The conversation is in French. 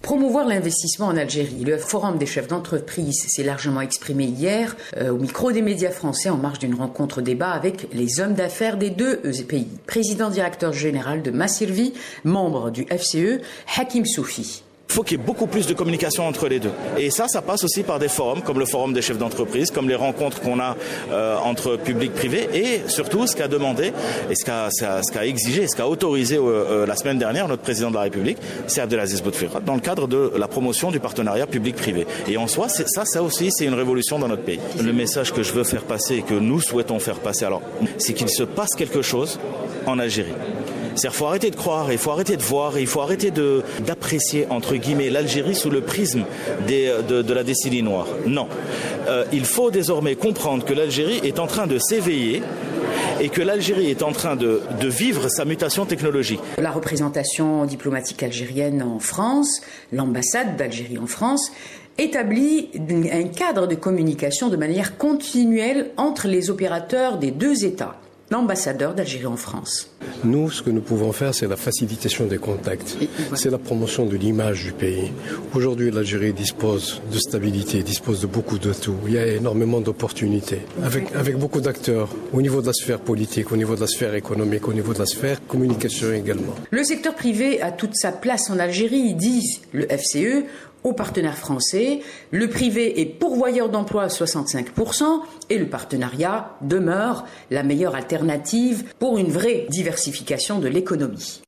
Promouvoir l'investissement en Algérie. Le Forum des chefs d'entreprise s'est largement exprimé hier au micro des médias français en marge d'une rencontre-débat avec les hommes d'affaires des deux pays. Président-directeur général de Massilvi, membre du FCE, Hakim Soufi. Il faut qu'il y ait beaucoup plus de communication entre les deux. Et ça passe aussi par des forums, comme le forum des chefs d'entreprise, comme les rencontres qu'on a entre public et privé, et surtout ce qu'a demandé, et ce qu'a exigé, ce qu'a autorisé la semaine dernière notre président de la République, c'est Abdelaziz Bouteflika, dans le cadre de la promotion du partenariat public-privé. Et en soi, ça aussi, c'est une révolution dans notre pays. Le message que je veux faire passer et que nous souhaitons faire passer, alors, c'est qu'il se passe quelque chose en Algérie. C'est-à-dire qu'il faut arrêter de croire, il faut arrêter de voir, il faut arrêter d'apprécier, entre guillemets, l'Algérie sous le prisme de la décennie noire. Non. Il faut désormais comprendre que l'Algérie est en train de s'éveiller et que l'Algérie est en train de vivre sa mutation technologique. La représentation diplomatique algérienne en France, l'ambassade d'Algérie en France, établit un cadre de communication de manière continuelle entre les opérateurs des deux États. L'ambassadeur d'Algérie en France. Nous, ce que nous pouvons faire, c'est la facilitation des contacts. C'est la promotion de l'image du pays. Aujourd'hui, l'Algérie dispose de stabilité, dispose de beaucoup d'atouts. Il y a énormément d'opportunités. Avec beaucoup d'acteurs, au niveau de la sphère politique, au niveau de la sphère économique, au niveau de la sphère communication également. Le secteur privé a toute sa place en Algérie, dit le FCE, aux partenaires français. Le privé est pourvoyeur d'emplois à 65% et le partenariat demeure la meilleure alternative pour une vraie diversification de l'économie.